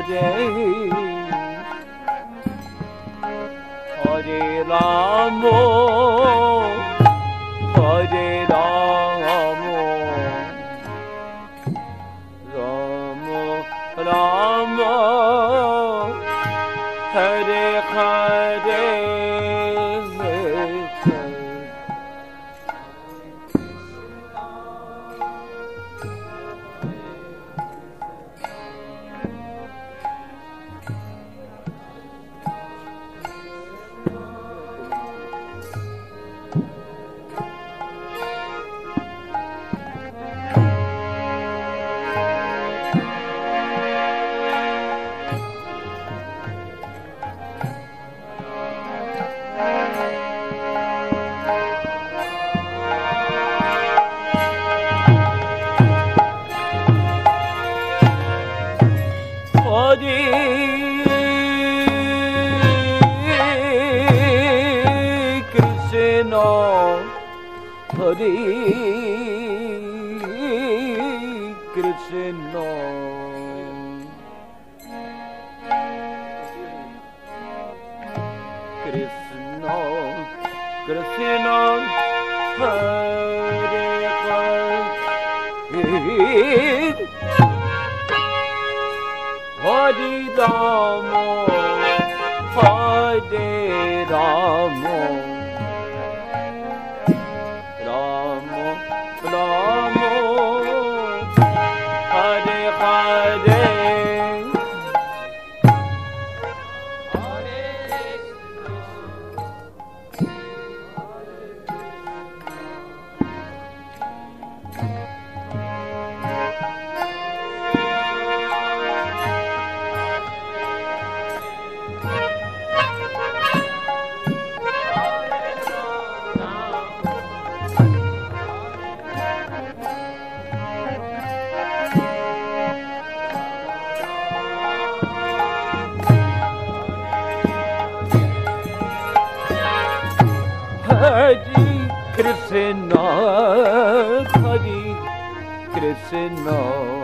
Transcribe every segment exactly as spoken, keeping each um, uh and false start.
Hare Hare Rama Hare Rama Rama Rama Hare Hare Hare Krishna Krishna Krishna Hare Hare Hare Rama Hare Rama Rama Hare Hare Hare Krishna, Hare Krishna,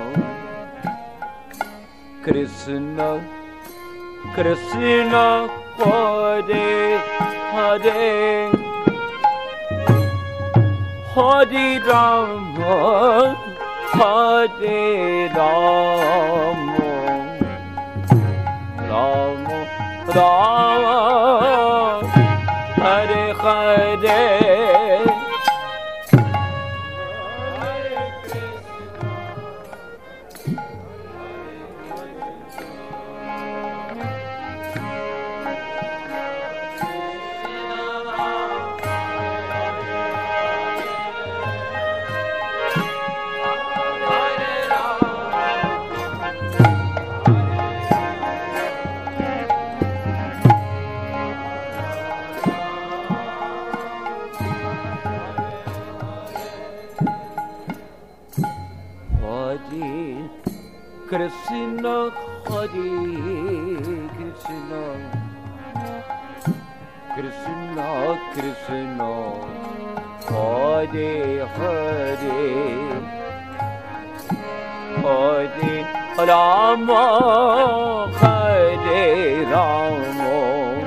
Krishna, Krishna, Hare Hare, Hare Rama, Hare Rama, Rama Rama. Hare Hare Krishna, Hare Krishna, Krishna Krishna, Hare Hare, Hare Rama, Hare Rama,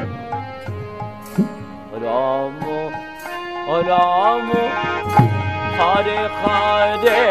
Rama Rama, Hare Hare.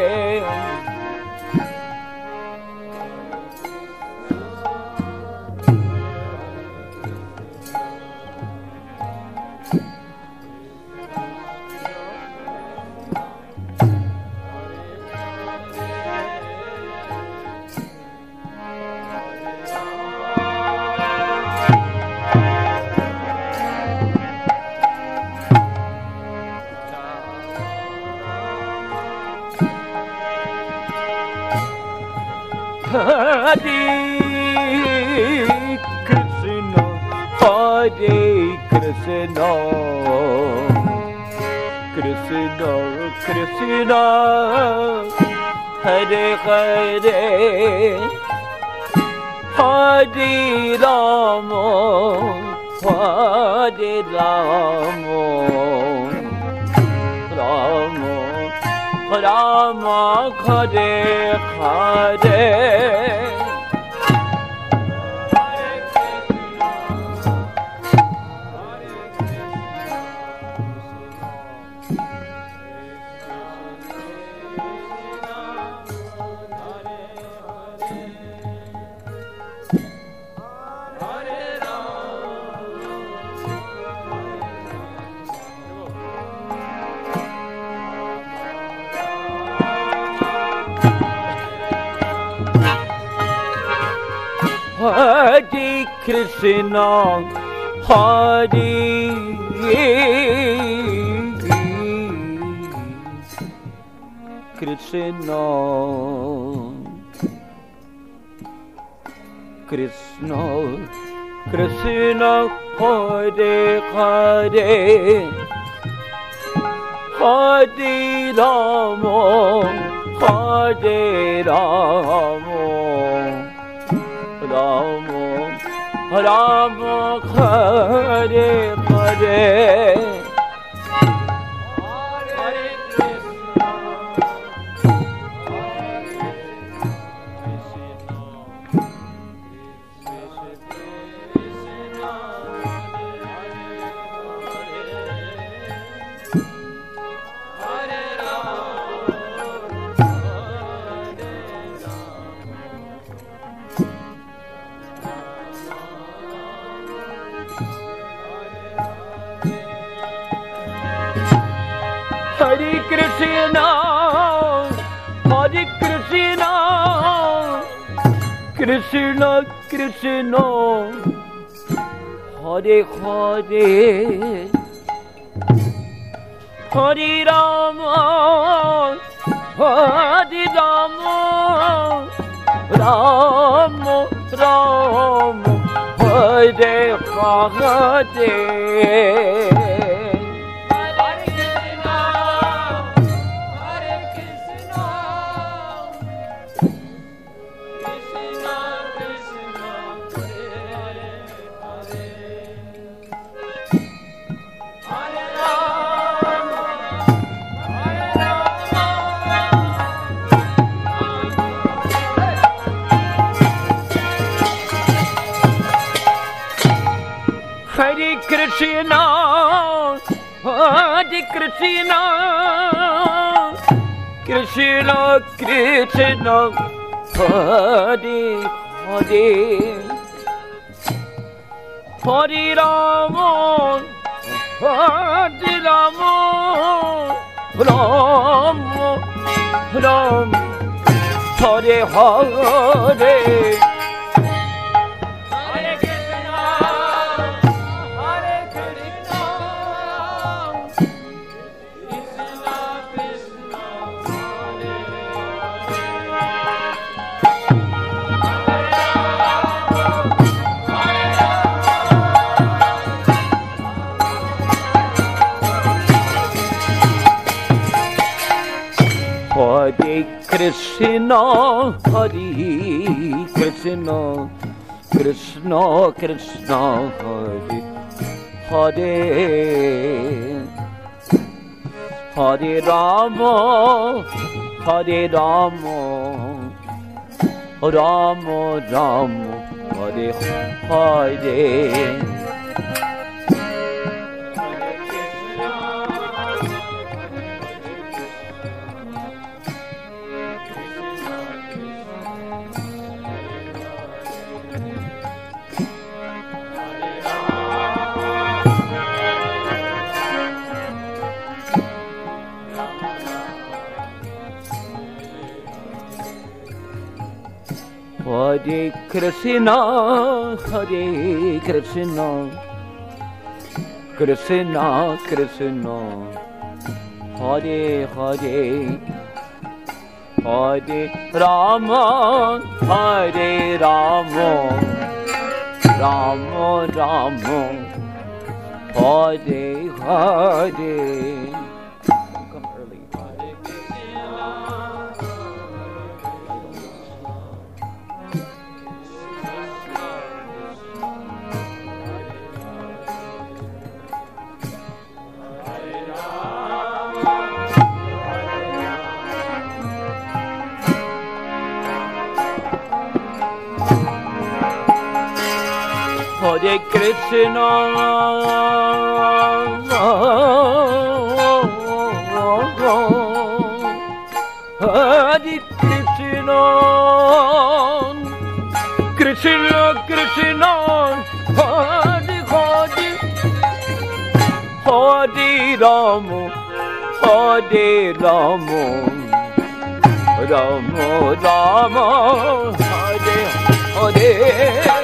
Hare Krishna, Hare Krishna, Krishna Krishna, Hare Hare, Hare Rama, Hare Rama, Rama Rama, Hare Hare. Hare Krishna, Hare Krishna, Krishna Krishna, Hare Hare, Hare Rama, Hare Rama, Rama Rama, Hare Hare. Hare Krishna, Hare Krishna, Krishna Krishna, Hare Hare, Hare Rama, Hare Rama, Rama Rama, Hare Hare. Hare Krishna, Hare Krishna, Krishna Krishna, Hare Hare, Hare Rama, Hare Rama, Rama Rama, Hare Hare. Hare Krishna, Hare Krishna, Krishna Krishna, Hare Hare, Hare Rama, Hare Rama, Rama Rama, Hare Hare. Hare Krishna, Hare Krishna, Krishna Krishna, Hare Hare, Hare Rama, Hare Rama, Rama Rama, Hare Hare. Come early. Hare Krishna, Hare Krishna, Krishna Krishna, Hare Hare, Hare Rama, Hare Rama, Rama Rama, Hare Hare.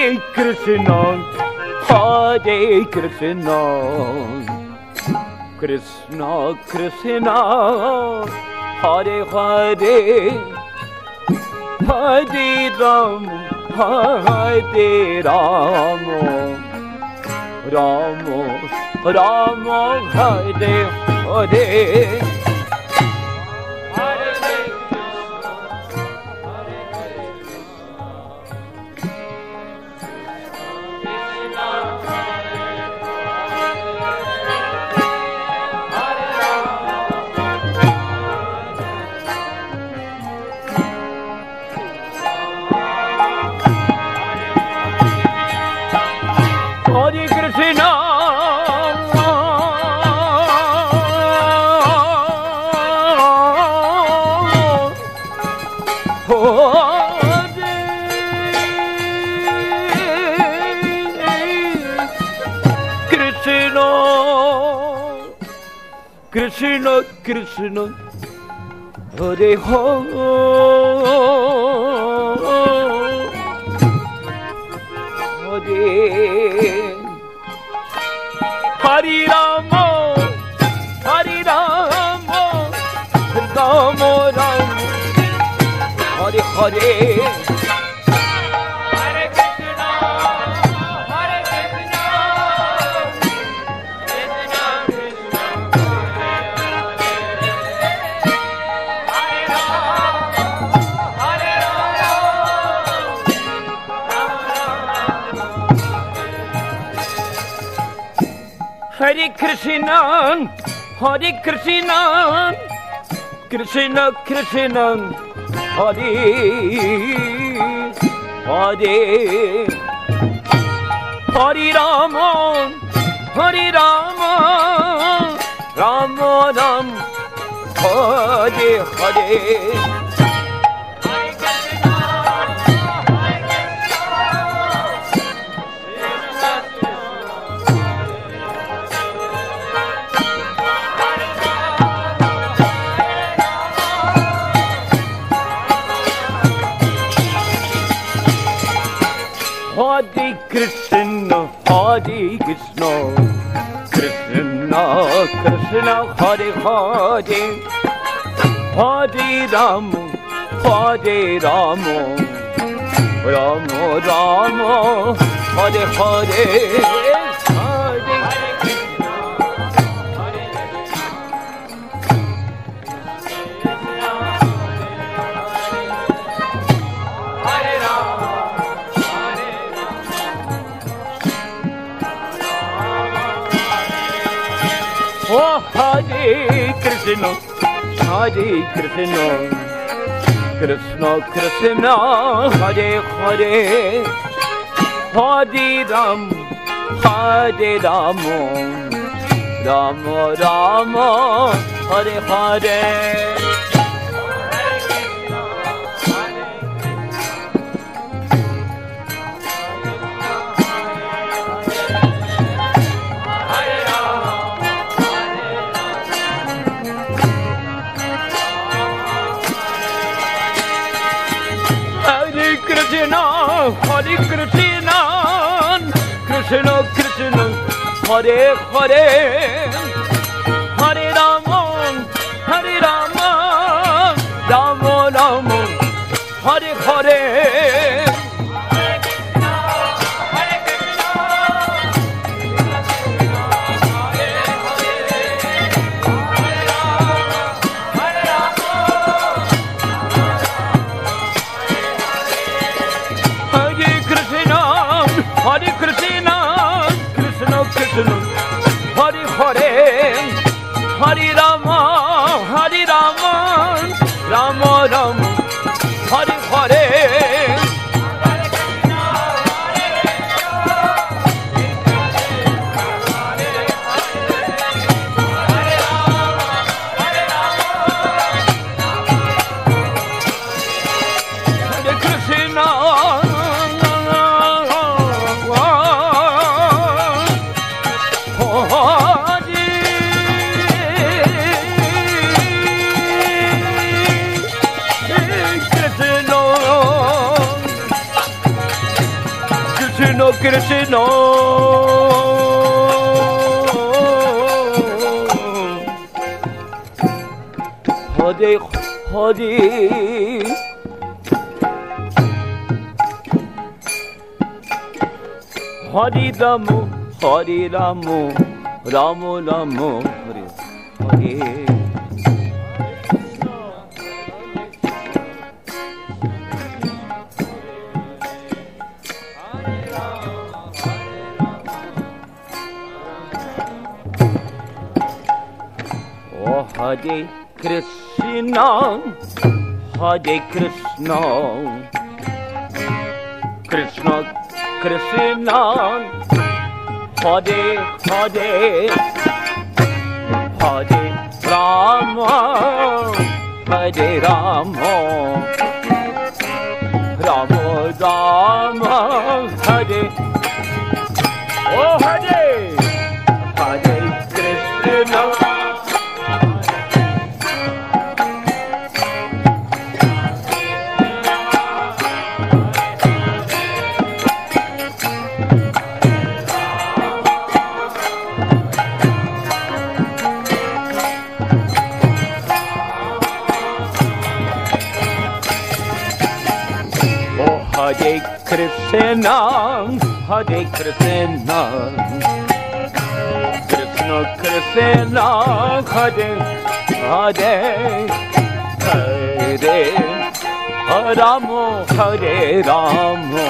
Krishna, Hare Krishna, Krishna Krishna, Hare Hare, Hare Rama, Hare Rama, Rama Rama, Hare Hare. Krishna, Krishna, Hare Hare, Hare Rama, Hare Rama, Rama Rama, Hare Hare. Hare Krishna, Hare Krishna, Krishna Krishna, Hare Hare, Hare Rama, Hare Rama, Rama Rama, Hare Hare. Hare Krishna, Hare Krishna, Krishna Krishna, Hare Hare, Hare Rama, Hare Rama, Rama Rama, Hare Hare. Oh, Hare Krishna, Hare Krishna, Krishna Krishna, Hare Hare, Hare Rama, Hare Rama, Rama Rama, Hare Hare. Krishna, Hare Krishna, Krishna Krishna, Hare Hare, Hare Rama, Hare Rama, Rama Rama, Hare Hare. Hare Krishna, Krishna Krishna, Hare Hare, Hare Rama, Hare Rama, Rama Rama, Hare Hare. Krishna Hare Hare Hare Rama Hare Rama Rama Rama Hare Hare Hare Krishna, Hare Krishna, Krishna Krishna, Hare Hare, Hare Rama, Hare Rama, Rama Rama, Hare, Oh Hare, Hare Krishna. Hare Krishna, Hare Krishna, Krishna Krishna, Hare Hare, Hare Rama, Hare Rama,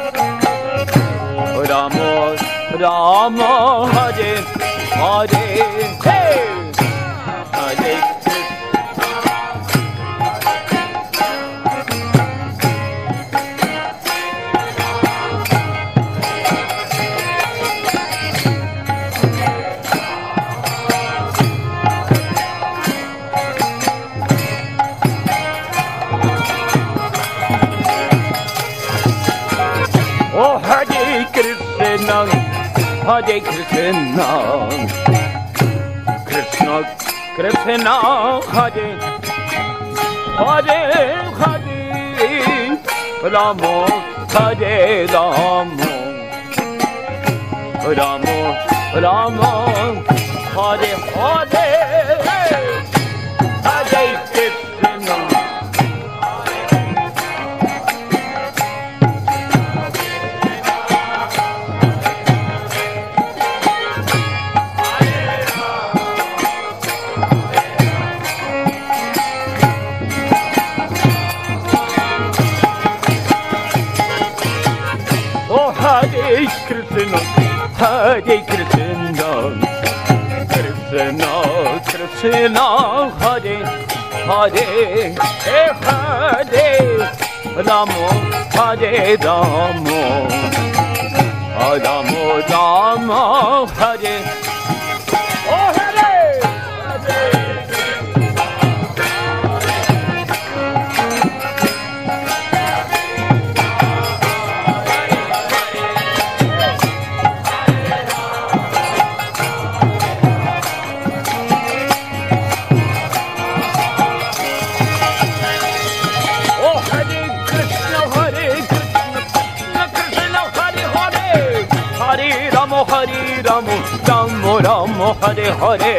Rama Rama, Hare Hare, Hare Hare Krishna, Krishna Krishna, Hare Hare, Hare Rama, Hare Rama, Rama Rama, Hare Hare, Hare Krishna. Hare Krishna, Hare Krishna, Krishna Krishna, Hare Hare, Hare Rama, Hare Rama, Rama Rama, Hare, Oh Hare, Hare Rama, Rama Rama, Hare Hare.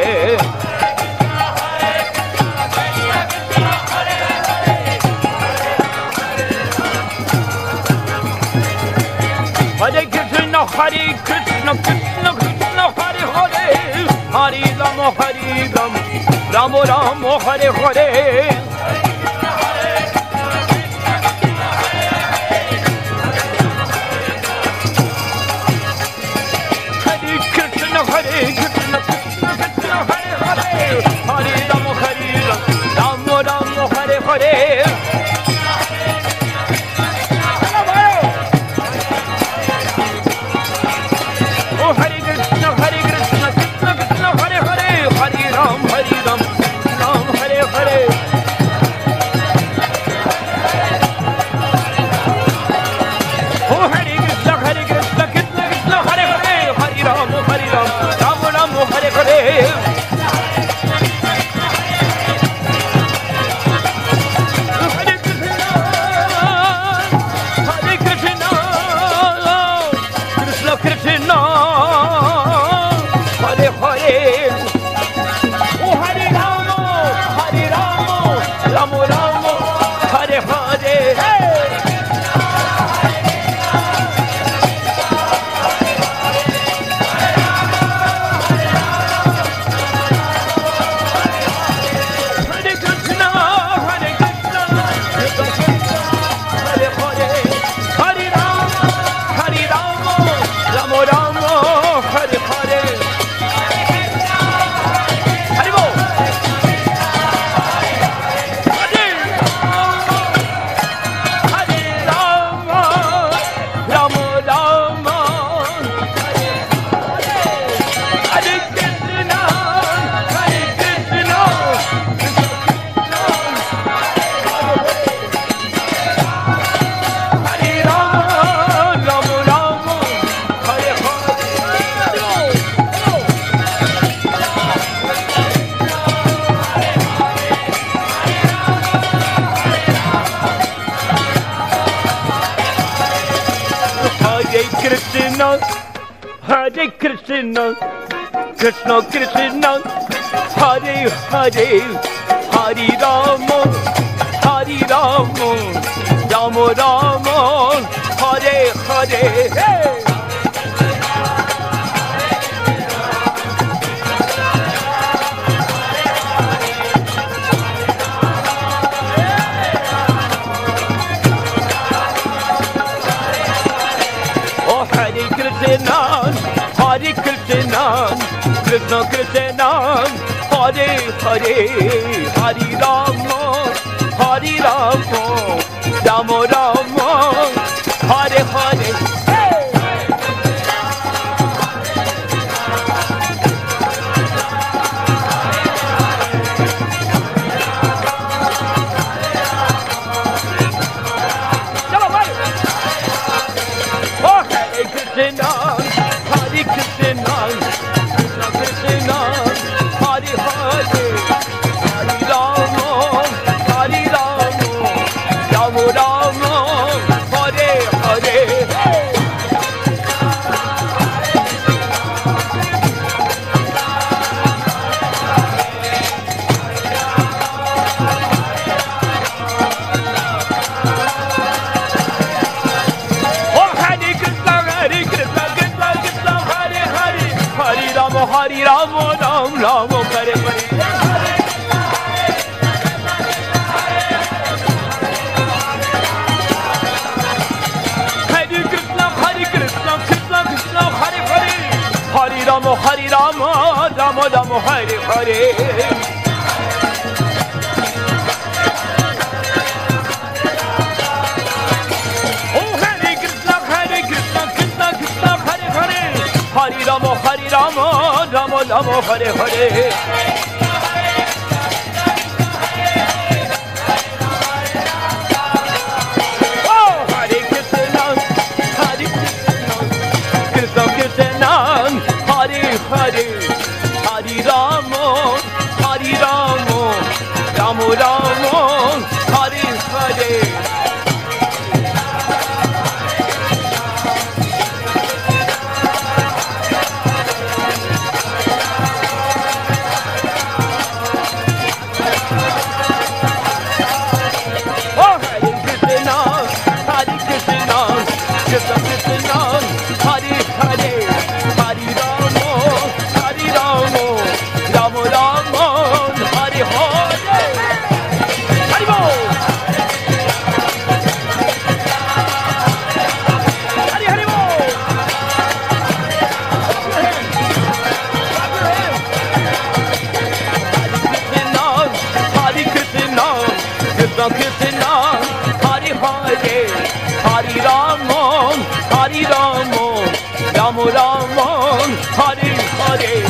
Hare Krishna, Hare Krishna, Krishna Krishna, Hare Hare. Hare Rama, Hare Rama, Rama Rama, Hare Hare. Hare Krishna, Krishna Krishna, Hare Hare, Hare Rama, Hare Rama, Rama Rama, Hare Hare. Oh Hare Krishna, Hare Krishna, Krishna Krishna, Hare Hare, Hare Rama, Hare Rama, Rama Hare Hare. Oh Hare Krishna, Hare Krishna, Krishna Krishna, Hare Hare, Hare Rama, Hare Rama, Rama Rama, Hare Hare. Hare Krishna, Hare Krishna, Krishna Krishna, Hare Hare, Hare Rama, Hare Rama, Rama Rama, Hare Hare. Hey! Hare Krishna, Krishna Krishna, Hare Hare, Hare Rama, Hare Rama, Rama Rama, Hare Hare. Hare Rama, Ram Rama, Hare Hare. Hare Krishna, Hare Krishna, Krishna Krishna, Hare Hare. Hare Rama, Hare Rama, Rama Rama, Hare Hare. Hare Rama, Hare Rama, Rama Rama, Hare Hare. Oh, Hare Krishna, Hare Krishna, Krishna Krishna, Hare Hare. Hare Rama, Hare Rama, Rama Rama, Hare Hare. Rama Rama, Hare Hare.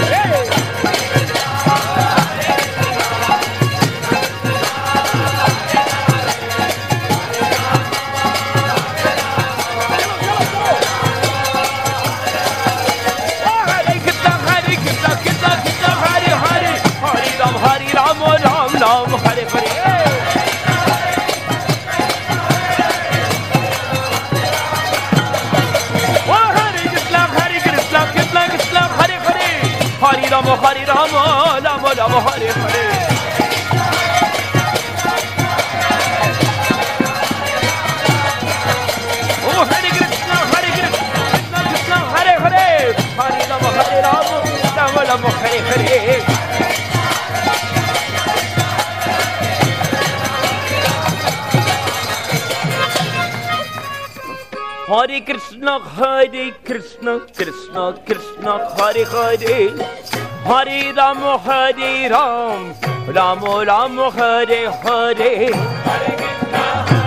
Hare Krishna, Hare Krishna, Krishna Krishna, Hare Hare. Hare Rama, Hare Rama, Ram Rama, Hare Hare. Hare Rama, Hare Rama, Rama Rama, Hare Hare. Oh, Hare Krishna, Hare Krishna, Krishna Krishna, Hare Hare. Hare Rama, Hare Rama, Rama Rama, Hare Hare. Hare Krishna, Hare Krishna, Krishna Krishna, Hare Hare. Hare Rama, Hare Ram, Rama Rama, Hare Hare. Hare Krishna,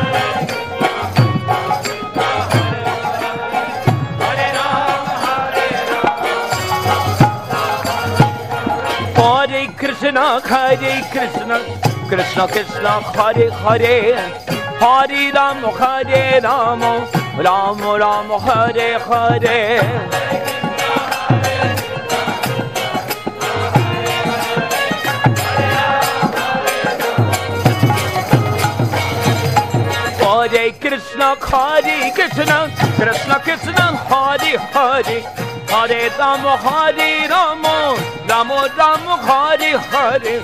Hare Rama, Hare Ram. Hare Krishna, Hare Krishna, Krishna Krishna, Hare Hare. Hare Rama, Hare Rama, Rama Rama, Hare Hare. Hare Hare Krishna, Hare Krishna, Krishna Krishna, Hare Hare, Hare Rama, Hare Rama, Rama Rama, Hare Hare.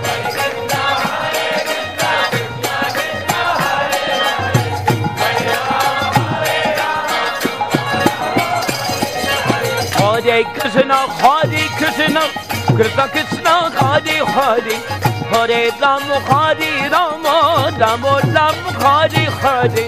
Hare Krishna, Hare Krishna, Krishna Krishna, Hare Hare, Hare Rama, Hare Rama, Rama Rama, Hare Hare.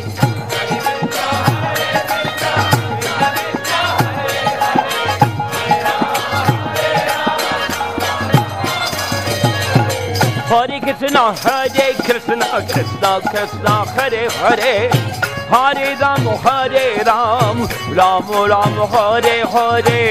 Hare Krishna, Hare Krishna, Krishna Krishna, Hare Hare, Hare Ram, Hare Ram, Ram Ram, Hare Hare.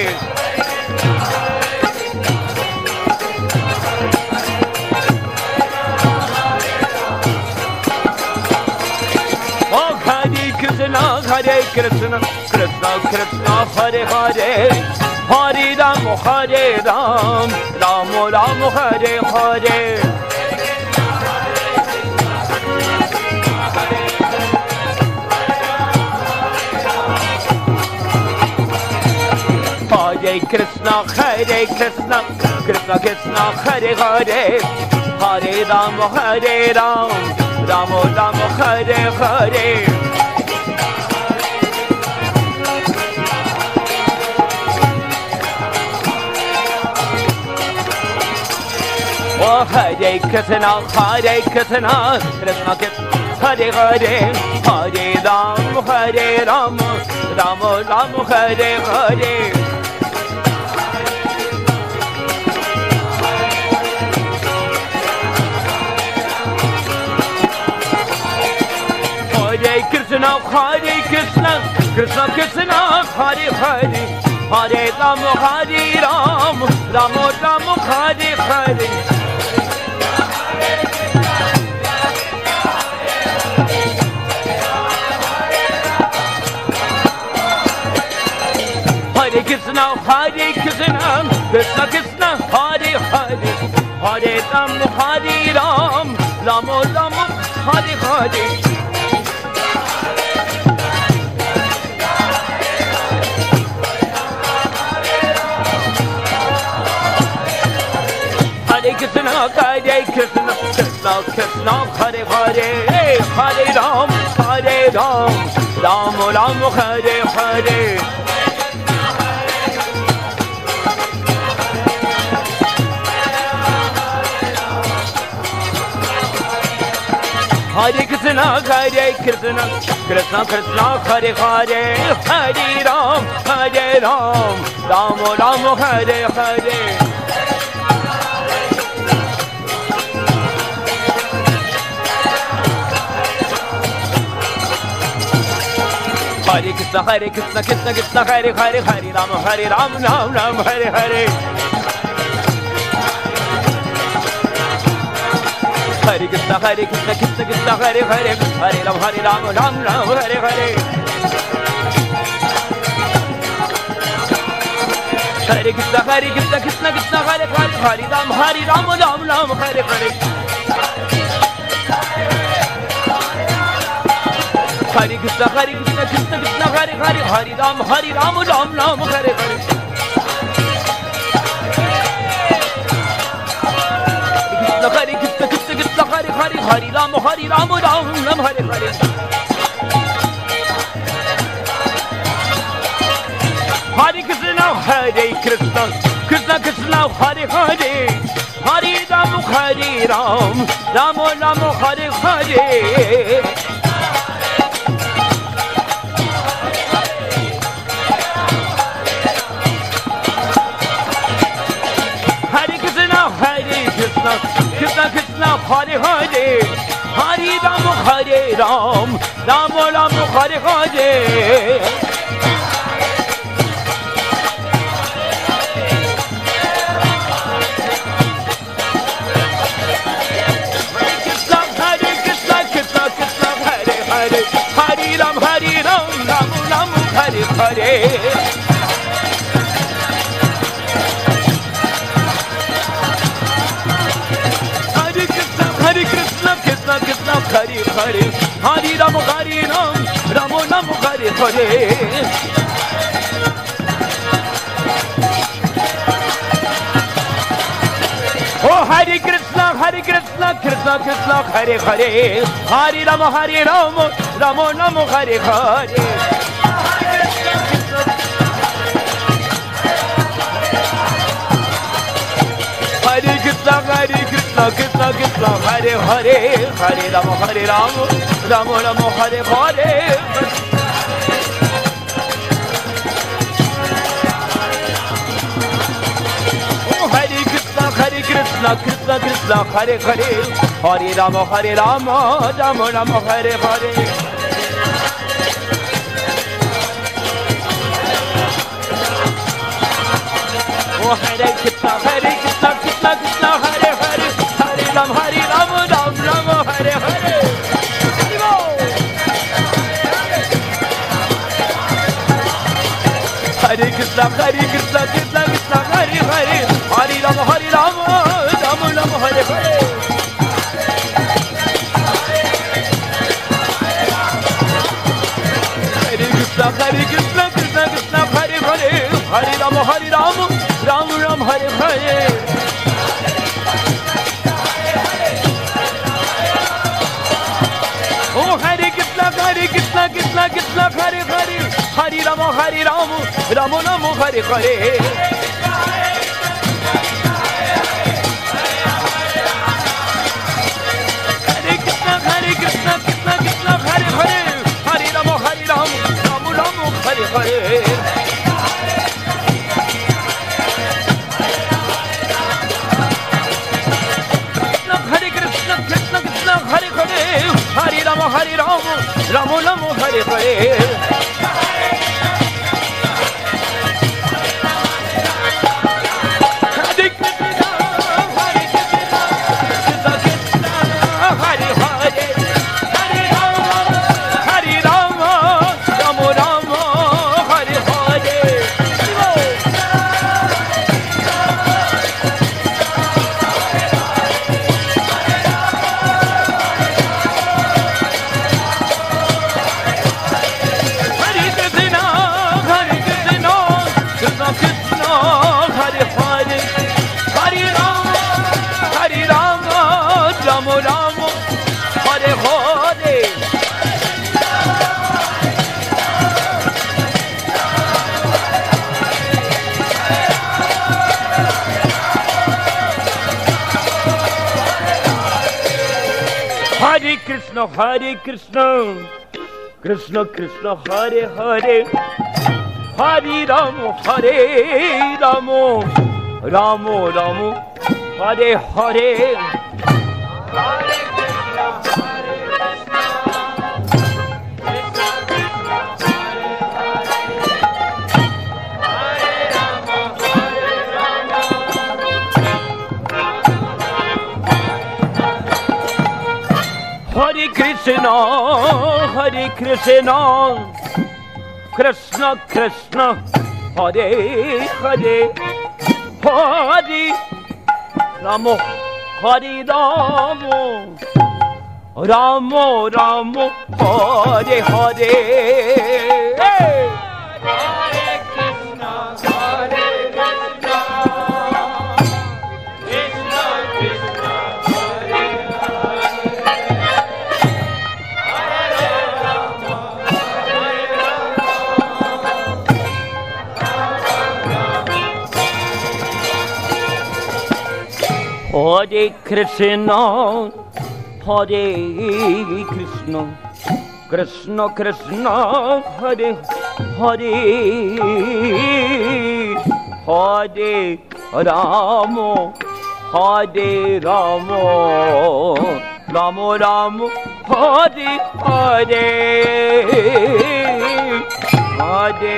Oh, Hare Krishna, Hare Krishna, Krishna Krishna, Hare Hare, Hare Ram, Hare Ram, Ram Ram, Hare Hare. Hare Krishna, Hare Krishna, Krishna Krishna, Hare Hare, Hare Ram, Hare Ram, Ram Ram, Hare Hare. Oh, Hare Krishna, Hare Krishna, Krishna Krishna, Hare Hare, Hare Ram, Hare Ram, Ram Ram, Hare Hare. Hare Krishna, Hare Krishna, Krishna Krishna, Hare Hare, Hare Ram, Hare Ram, Ram Ram, Hare Hare. Hare Krishna, Hare Krishna, Krishna Krishna, Hare Hare, Hare Ram, Hare Ram, Ram Ram, Hare Hare. Hare Krishna, Hare Krishna, Krishna Krishna, Hare Hare, Hare Ram, Hare Ram, Ram Ram, Hare Hare. Hare Krishna, Hare Krishna, Krishna Krishna, Hare Hare, Hare Ram, Hare Ram, Ram Ram, Hare Hare. Hare Krishna, Hare Krishna, Krishna Krishna, Hare Hare, Hare Ram, Hare Ram, Ram Ram, Hare Hare. Hare Krishna, Hare Krishna, Krishna Krishna, Hare Hare, Hare Ram, Hare Ram, Ram Ram, Hare Hare. Hare Krishna, Hare Krishna, Krishna Krishna, Hare Hare, Hare Ram, Hare Ram, Ram Ram, Hare Hare. Hare Krishna, Hare Krishna, Krishna Krishna, Hare Hare, Hare Ram, Hare Ram, Ram Ram, Hare Hare. Hare Krishna, Krishna Krishna, Hare Hare, Hare Ram, Hare Ram, Ram Ram, Hare Hare. Hare Krishna, Hare Krishna, Krishna Krishna, Hare Hare, Hare Ram, Hare Ram, Ram Ram, Hare Hare. Hare Krishna, Hare Krishna, Krishna Krishna, Hare Hare, Hare Ram, Hare Ram, Ram Ram, Hare Hare. Hare Ram, Hare Ram, Ram Ram, Hare Hare. Hare Krishna, Hare Krishna, Krishna Krishna, Hare Hare, Hare Ram Hare Ram, Ram Ram Hare Hare. Oh Hare Krishna, Hare Krishna, Krishna Krishna, Hare Hare, Hare Ram Hare Ram, Ram Ram Hare Hare. Hare Krishna, Hare Krishna, Krishna Krishna, Hare Hare, Hare Ram Hare Ram, Ram Ram Hare Hare. Hare Krishna, Hare Krishna, Krishna Krishna, Hare Hare, Hare Ram, Hare Ram, Ram Ram, Hare Hare. Oh Hare Krishna, Hare Krishna, Krishna Krishna, Hare Hare, Hare Ram, Hare Ram, Ram Ram, Hare Hare. Hare Krishna, Hare Krishna, Krishna Krishna, Hare Hare, Hare Ram, Hare Ram, Ram Ram, Hare Hare. Hare Krishna, Hare Krishna, Krishna Krishna, Hare Hare, Hare Ram, Hare Ram, Ram Ram, Hare Hare. Oh Hare Krishna, Hare Krishna, Krishna Krishna, Hare Hare, Hare Ram, Hare Ram, Ram Ram, Hare Hare. Hare Krishna, Hare Krishna, Krishna Krishna, Hare Hare, Hare Ram, Hare Ram, Ram Ram, Hare Hare. Hare Krishna, Krishna Krishna, Hare Hare, Hare Ram, Hare Ram, Ram Ram, Hare Hare. Hare Krishna, Hare Krishna, Krishna Krishna, Hare Hare, Hare Ram, Hare Ram, Ram Ram, Hare Hare. Hare Krishna, Hare Krishna, Krishna Krishna, Hare Hare, Hare Ram, Hare Ram. Hare Krishna, Hare Krishna, Krishna Krishna, Hare Hare, Hare Ram, Hare Ram, Ram Ram, Hare Hare. Hare Krishna, Hare Krishna, Krishna Krishna, Hare Hare Krishna, Hare Krishna, Krishna Krishna, Hare Hare, Hare Ram, Hare Ram, Ram Ram, Hare Hare, Hare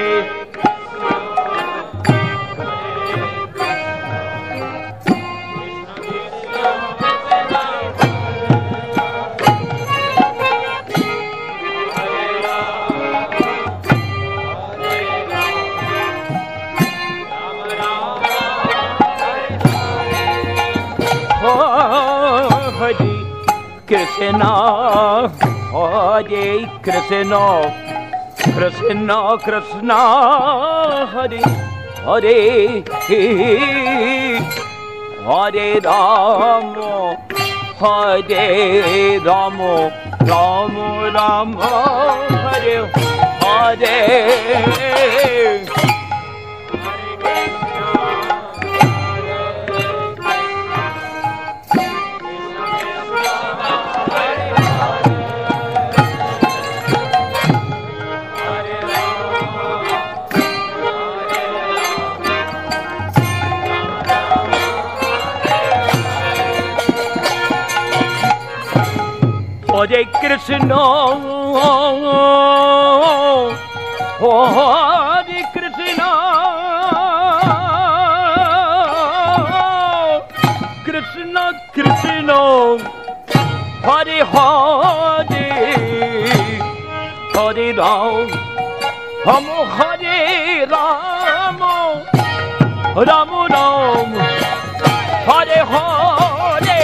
Krishna, Hare Krishna, Krishna Krishna, Hare Hare, Hare Rama, Hare Rama, Rama Rama, Hare Hare. Hare Krishna, Hare Krishna, Krishna Krishna, Hare Hare, Hare Rama, Hare Rama, Rama Rama, Hare Hare.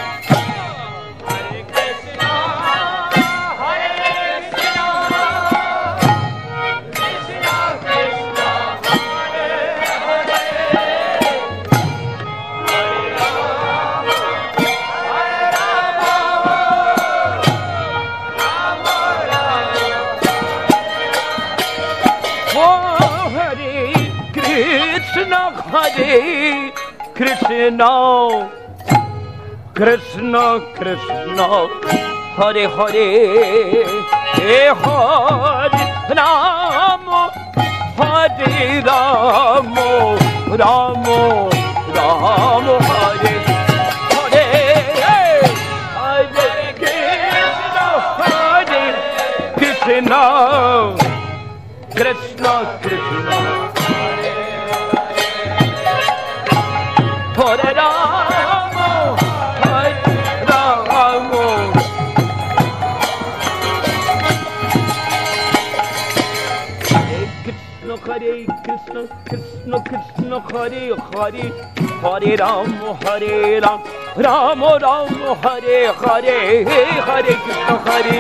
Hare Krishna, Krishna Krishna, Hare Hare, Hare Rama, Hare Rama, Rama Rama, Hare Hare, Hare Krishna, Hare Krishna, Krishna Krishna. Hare Rama, Hare Rama, Hare Krishna, Krishna Krishna, Hare Hare, Hare Rama, Hare Rama, Rama Rama, Hare Hare, Hare Krishna, Hare.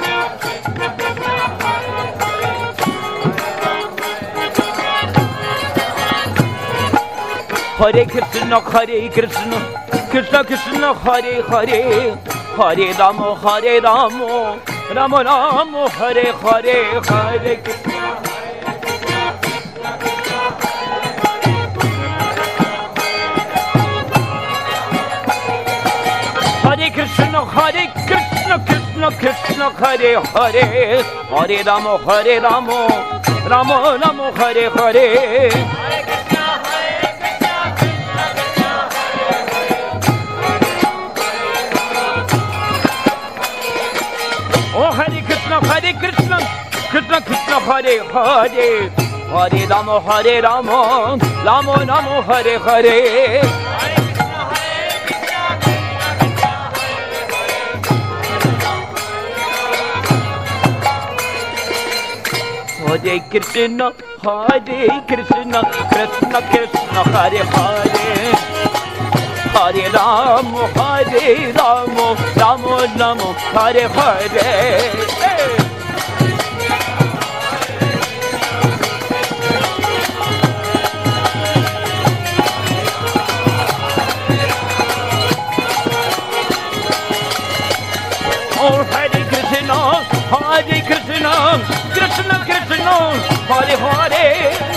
Hare Krishna, Hare Krishna, Krishna Krishna, Hare Hare, Hare Rama, Hare Rama, Rama Rama, Hare Hare, Hare Krishna. Hare Krishna, Hare Krishna, Krishna Krishna, Hare Hare, Hare Rama, Hare Rama, Rama Rama, Hare Hare. Hare Krishna, Hare Krishna, Krishna Krishna, Hare Hare, Hare Rama, Hare Rama, Rama Rama, Hare Hare. Hare Krishna, Hare Krishna, Krishna Krishna, Hare Hare, Hare Rama, Hare Rama, Rama Rama, Hare Hare. Oh, Hare Krishna, Hare Krishna, Krishna Krishna, Hare Hare.